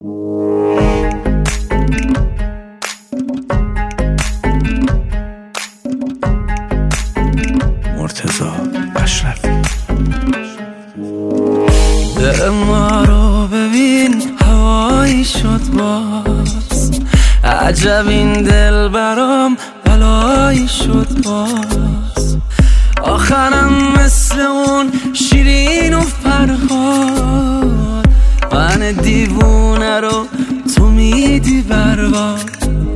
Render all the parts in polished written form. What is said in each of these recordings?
مرتضی اشرفی. دل ما رو ببین هوایی شد باز، عجب این دل برام بلایی شد باز. آخرم مثل اون شیرین و فرهاد، من دیوونه رو تو میدی برباد.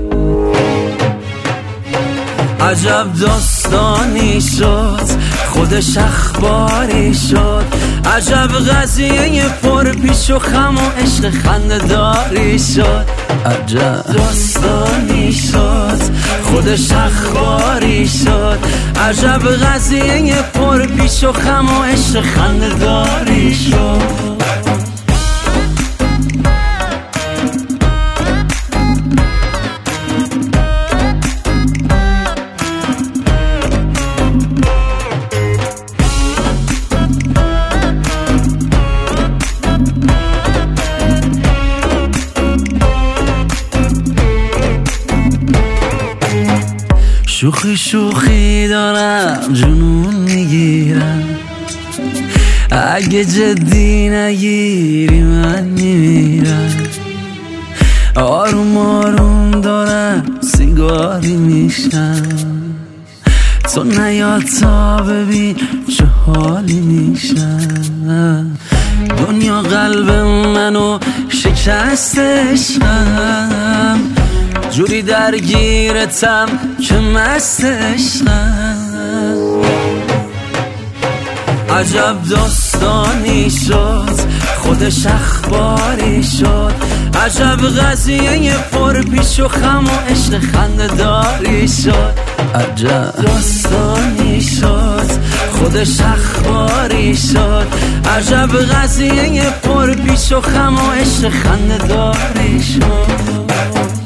عجب داستانی شد خودش اخباری شد، عجب قضیه پر پیش و خم و عشق خنده‌داری شد. عجب داستانی شد خودش اخباری شد، عجب قضیه پر پیش و خم و عشق خنده‌داری شد. شوخی شوخی دارم جنون میگیرم، اگه جدی نگیری من میمیرم. آروم آروم دارم سیگاری میشم، تو نیا تا ببین چه حالی میشم. دنیا قلب منو شکست عشقم، جوری درگیرتم که مست عشقم. عجب داستانی شد خودش اخباری شد، عجب قضیه پر پیش و خم و عشق خنده‌داری شد. عجب داستانی شد خودش اخباری شد، عجب قضیه پر پیش و خم و عشق خنده‌داری شد.